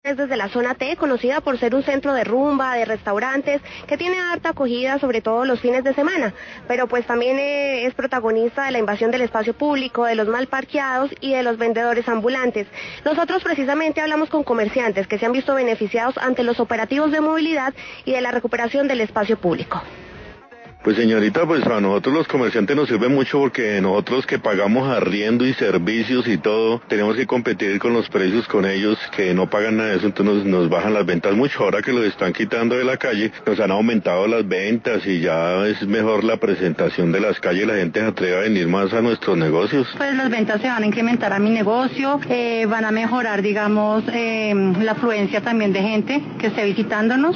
es desde la zona T, conocida por ser un centro de rumba, de restaurantes, que tiene harta acogida, sobre todo los fines de semana, pero pues también es protagonista de la invasión del espacio público, de los mal parqueados y de los vendedores ambulantes. Nosotros precisamente hablamos con comerciantes que se han visto beneficiados ante los operativos de movilidad y de la recuperación del espacio público. Pues señorita, pues a nosotros los comerciantes nos sirve mucho porque nosotros que pagamos arriendo y servicios y todo, tenemos que competir con los precios con ellos que no pagan nada de eso, entonces nos bajan las ventas mucho. Ahora que los están quitando de la calle, nos han aumentado las ventas y ya es mejor la presentación de las calles, la gente se atreve a venir más a nuestros negocios. Pues las ventas se van a incrementar a mi negocio, van a mejorar, digamos, la afluencia también de gente que esté visitándonos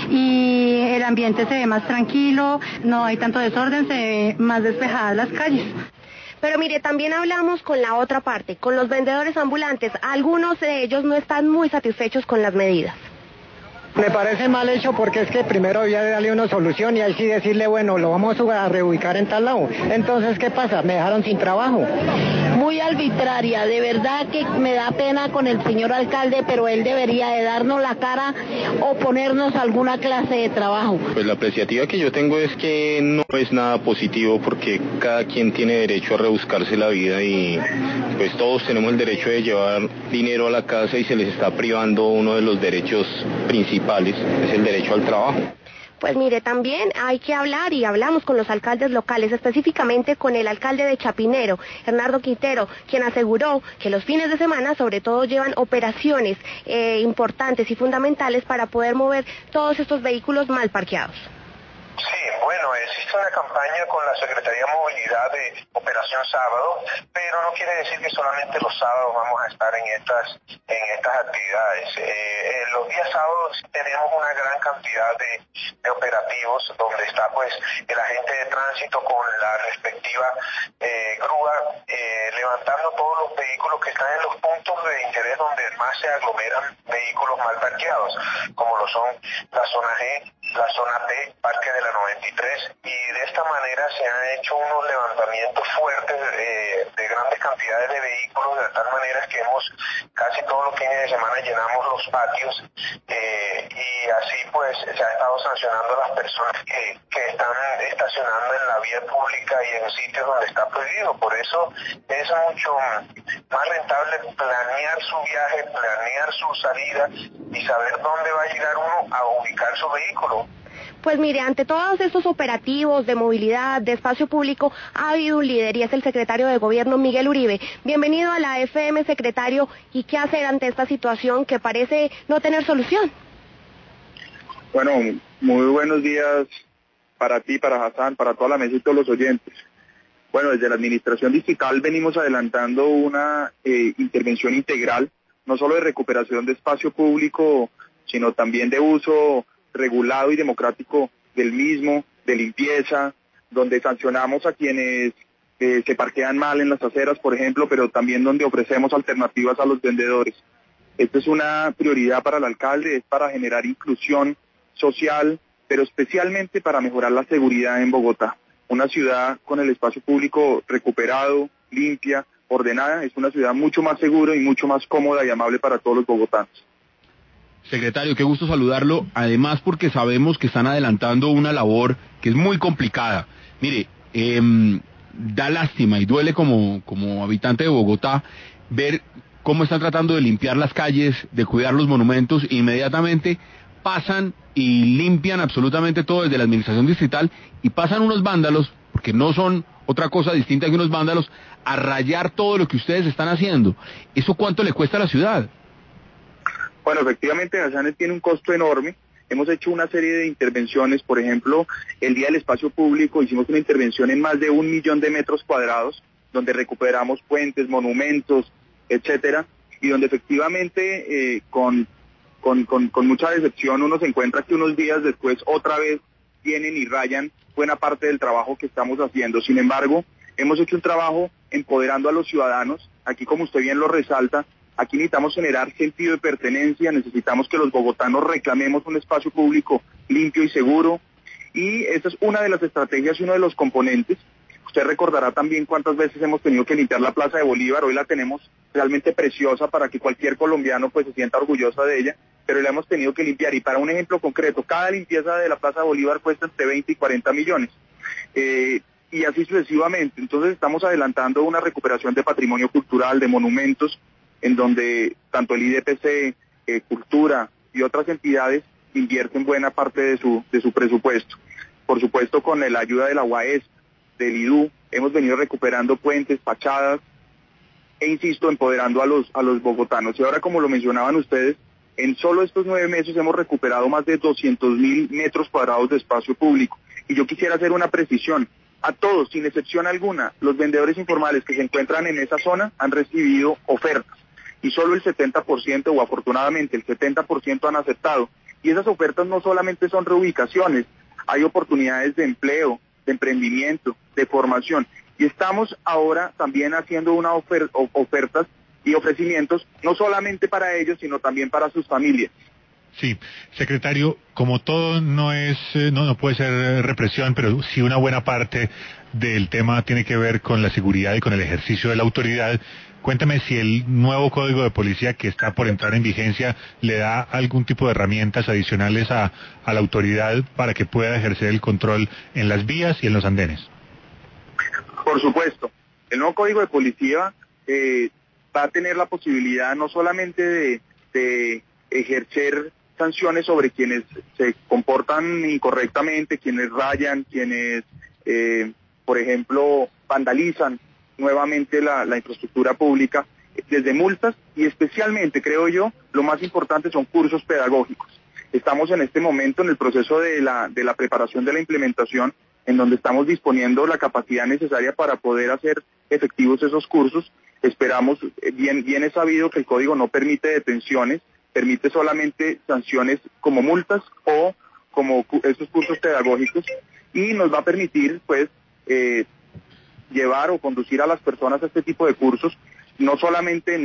y el ambiente se ve más tranquilo. No hay tanto desorden, se ve más despejadas las calles. Pero mire, también hablamos con la otra parte, con los vendedores ambulantes. Algunos de ellos no están muy satisfechos con las medidas. Me parece mal hecho porque es que primero había de darle una solución y ahí sí decirle, bueno, lo vamos a reubicar en tal lado. Entonces, ¿qué pasa? Me dejaron sin trabajo. Muy arbitraria, de verdad que me da pena con el señor alcalde, pero él debería de darnos la cara o ponernos alguna clase de trabajo. Pues la apreciativa que yo tengo es que no es nada positivo porque cada quien tiene derecho a rebuscarse la vida y pues todos tenemos el derecho de llevar dinero a la casa y se les está privando uno de los derechos principales, es el derecho al trabajo. Pues mire, también hay que hablar y hablamos con los alcaldes locales, específicamente con el alcalde de Chapinero, Hernando Quintero, quien aseguró que los fines de semana sobre todo llevan operaciones importantes y fundamentales para poder mover todos estos vehículos mal parqueados. Sí, bueno, existe una campaña con la Secretaría de Movilidad de Operación Sábado, pero no quiere decir que solamente los sábados vamos a estar en estas actividades. Los días sábados tenemos una gran cantidad de operativos donde está pues el agente de tránsito con la respectiva grúa levantando todos los vehículos que están en los puntos de interés donde más se aglomeran vehículos mal parqueados, como lo son la zona G, la zona T, Parque de la 93, y de esta manera se han hecho unos levantamientos fuertes de grandes cantidades de vehículos, de tal manera que casi todos los fines de semana llenamos los patios y así pues se ha estado sancionando a las personas que están estacionando en la vía pública y en sitios donde está prohibido. Por eso es mucho más rentable planear su viaje, planear su salida y saber dónde va a llegar uno a ubicar su vehículo. Pues mire, ante todos estos operativos de movilidad, de espacio público, ha habido un líder y es el secretario de Gobierno, Miguel Uribe. Bienvenido a la FM, secretario. ¿Y qué hacer ante esta situación que parece no tener solución? Bueno, muy buenos días para ti, para Hassan, para toda la mesa y todos los oyentes. Bueno, desde la Administración Distrital venimos adelantando una intervención integral, no solo de recuperación de espacio público, sino también de uso regulado y democrático del mismo, de limpieza, donde sancionamos a quienes se parquean mal en las aceras, por ejemplo, pero también donde ofrecemos alternativas a los vendedores. Esta es una prioridad para el alcalde, es para generar inclusión social, pero especialmente para mejorar la seguridad en Bogotá. Una ciudad con el espacio público recuperado, limpia, ordenada, es una ciudad mucho más segura y mucho más cómoda y amable para todos los bogotanos. Secretario, qué gusto saludarlo, además porque sabemos que están adelantando una labor que es muy complicada. Mire, da lástima y duele como habitante de Bogotá ver cómo están tratando de limpiar las calles, de cuidar los monumentos, e inmediatamente pasan y limpian absolutamente todo desde la administración distrital y pasan unos vándalos, porque no son otra cosa distinta que unos vándalos, a rayar todo lo que ustedes están haciendo. ¿Eso cuánto le cuesta a la ciudad? Bueno, efectivamente, Hassan tiene un costo enorme. Hemos hecho una serie de intervenciones, por ejemplo, el Día del Espacio Público hicimos una intervención en más de 1 millón de metros cuadrados, donde recuperamos puentes, monumentos, etcétera, y donde efectivamente con mucha decepción uno se encuentra que unos días después otra vez vienen y rayan buena parte del trabajo que estamos haciendo. Sin embargo, hemos hecho un trabajo empoderando a los ciudadanos. Aquí, como usted bien lo resalta, aquí necesitamos generar sentido de pertenencia, necesitamos que los bogotanos reclamemos un espacio público limpio y seguro, y esta es una de las estrategias y uno de los componentes. Usted recordará también cuántas veces hemos tenido que limpiar la Plaza de Bolívar, hoy la tenemos realmente preciosa para que cualquier colombiano pues se sienta orgullosa de ella, pero la hemos tenido que limpiar. Y para un ejemplo concreto, cada limpieza de la Plaza Bolívar cuesta entre 20 y 40 millones. Y así sucesivamente. Entonces estamos adelantando una recuperación de patrimonio cultural, de monumentos, en donde tanto el IDPC, Cultura y otras entidades invierten buena parte de su presupuesto. Por supuesto, con la ayuda de la UAES, del IDU, hemos venido recuperando puentes, fachadas, e insisto, empoderando a los bogotanos. Y ahora, como lo mencionaban ustedes, en solo estos 9 meses hemos recuperado más de 200.000 metros cuadrados de espacio público. Y yo quisiera hacer una precisión. A todos, sin excepción alguna, los vendedores informales que se encuentran en esa zona han recibido ofertas. Y solo el 70%, o afortunadamente el 70%, han aceptado. Y esas ofertas no solamente son reubicaciones, hay oportunidades de empleo, de emprendimiento, de formación. Y estamos ahora también haciendo unas ofertas y ofrecimientos, no solamente para ellos, sino también para sus familias. Sí, secretario, como todo no puede ser represión, pero sí una buena parte del tema tiene que ver con la seguridad y con el ejercicio de la autoridad. Cuéntame si el nuevo Código de Policía que está por entrar en vigencia le da algún tipo de herramientas adicionales a la autoridad para que pueda ejercer el control en las vías y en los andenes. Por supuesto, el nuevo Código de Policía va a tener la posibilidad no solamente de ejercer sanciones sobre quienes se comportan incorrectamente, quienes rayan, quienes, por ejemplo, vandalizan nuevamente la infraestructura pública, desde multas y especialmente, creo yo, lo más importante son cursos pedagógicos. Estamos en este momento en el proceso de la preparación de la implementación, en donde estamos disponiendo la capacidad necesaria para poder hacer efectivos esos cursos. Esperamos, bien es sabido que el código no permite detenciones, permite solamente sanciones como multas o como estos cursos pedagógicos, y nos va a permitir pues llevar o conducir a las personas a este tipo de cursos, no solamente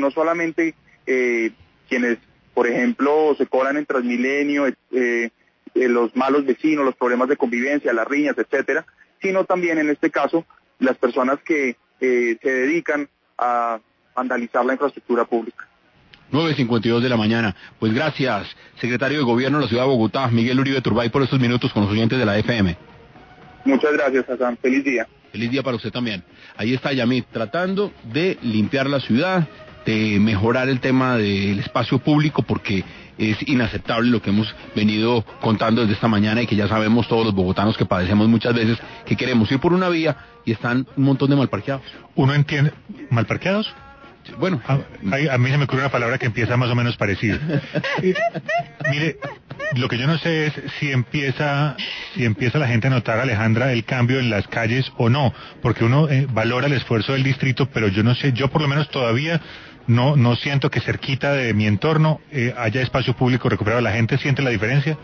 quienes, por ejemplo, se colan en Transmilenio, los malos vecinos, los problemas de convivencia, las riñas, etcétera, sino también en este caso las personas que se dedican a vandalizar la infraestructura pública. 9:52 de la mañana. Pues gracias, secretario de Gobierno de la Ciudad de Bogotá, Miguel Uribe Turbay, por estos minutos con los oyentes de la FM. Muchas gracias, Hassan. Feliz día. Feliz día para usted también. Ahí está Yamit, tratando de limpiar la ciudad, de mejorar el tema del espacio público, porque es inaceptable lo que hemos venido contando desde esta mañana y que ya sabemos todos los bogotanos que padecemos muchas veces, que queremos ir por una vía y están un montón de malparqueados. Uno entiende, ¿malparqueados? Bueno, a mí se me ocurre una palabra que empieza más o menos parecida. Mire, lo que yo no sé es si empieza la gente a notar, Alejandra, el cambio en las calles o no, porque uno valora el esfuerzo del distrito, pero yo no sé, yo por lo menos todavía no siento que cerquita de mi entorno haya espacio público recuperado. ¿La gente siente la diferencia?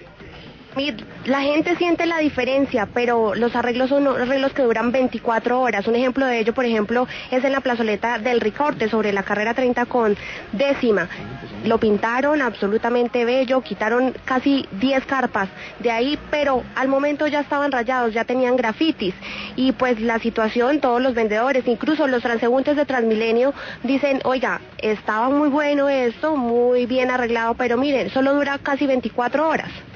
La gente siente la diferencia, pero los arreglos son arreglos que duran 24 horas. Un ejemplo de ello, por ejemplo, es en la plazoleta del Ricorte, sobre la carrera 30 con 10ª. Lo pintaron absolutamente bello, quitaron casi 10 carpas de ahí, pero al momento ya estaban rayados, ya tenían grafitis. Y pues la situación, todos los vendedores, incluso los transeúntes de Transmilenio, dicen, oiga, estaba muy bueno esto, muy bien arreglado, pero miren, solo dura casi 24 horas.